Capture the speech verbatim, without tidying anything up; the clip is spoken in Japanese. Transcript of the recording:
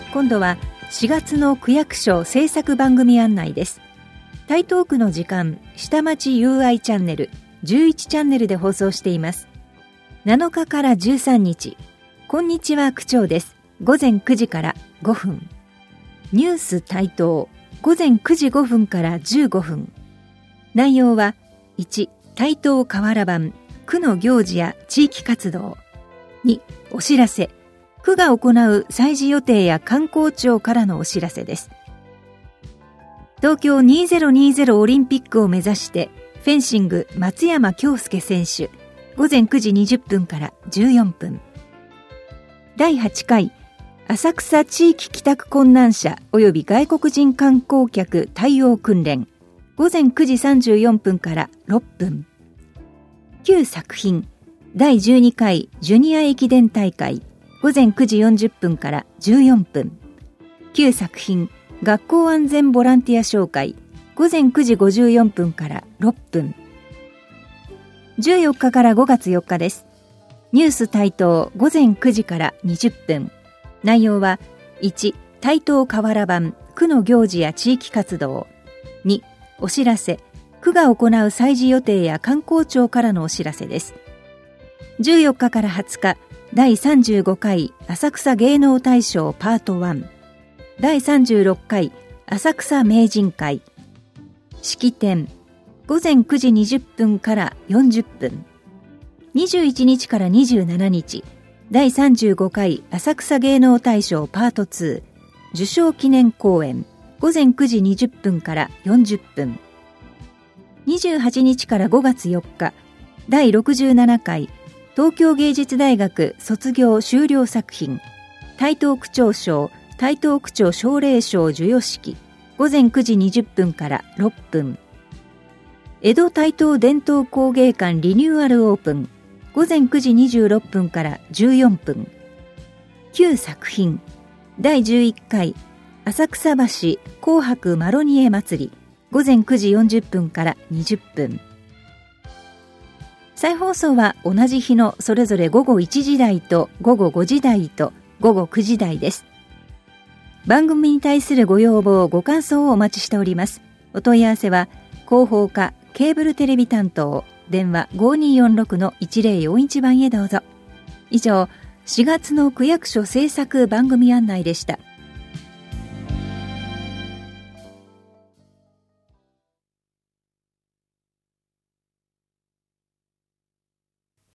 今度はしがつの区役所制作番組案内です。台東区の時間、下町 ユーアイ チャンネル、じゅういちチャンネルで放送しています。なのかからじゅうさんにち、こんにちは区長です。ごぜんくじからごふん。ニュース台東、ごぜんくじごふんからじゅうごふん。内容はいち、台東河原版、区の行事や地域活動。に、お知らせ。区が行う祭事予定や観光庁からのお知らせです。東京にせんにじゅうオリンピックを目指してフェンシング松山恭介選手、ごぜんくじにじゅっぷんからじゅうよんぷん。だいはちかい浅草地域帰宅困難者及び外国人観光客対応訓練、ごぜんくじさんじゅうよんぷんからろっぷん。旧作品だいじゅうにかいジュニア駅伝大会、ごぜんくじよんじゅっぷんからじゅうよんぷん。旧作品学校安全ボランティア紹介、ごぜんくじごじゅうよんぷんからろっぷん。じゅうよっかからごがつよっかです。ニュース台東ごぜんくじからにじゅっぷん。内容はいち、台東河原版、区の行事や地域活動。に、お知らせ、区が行う祭事予定や観光庁からのお知らせです。じゅうよっかからはつか、だいさんじゅうごかい浅草芸能大賞パートいち、だいさんじゅうろっかい浅草名人会。式典、ごぜんくじにじゅっぷんからよんじゅっぷん。にじゅういちにちからにじゅうしちにち、だいさんじゅうごかい浅草芸能大賞パートに、受賞記念公演、ごぜんくじにじゅっぷんからよんじゅっぷん。にじゅうはちにちからごがつよっか、だいろくじゅうななかい東京芸術大学卒業修了作品、台東区長賞、台東区長奨励賞授与式、ごぜんくじにじゅっぷんからろっぷん。江戸台東伝統工芸館リニューアルオープン、ごぜんくじにじゅうろっぷんからじゅうよんぷん。旧作品、だいじゅういっかい浅草橋紅白マロニエ祭り、ごぜんくじよんじゅっぷんからにじゅっぷん。再放送は同じ日のそれぞれごごいちじ台とごごごじ台とごごくじ台です。番組に対するご要望、ご感想をお待ちしております。お問い合わせは広報課ケーブルテレビ担当、電話 ごにーよんろくのいちぜろよんいち 番へどうぞ。以上、しがつの区役所制作番組案内でした。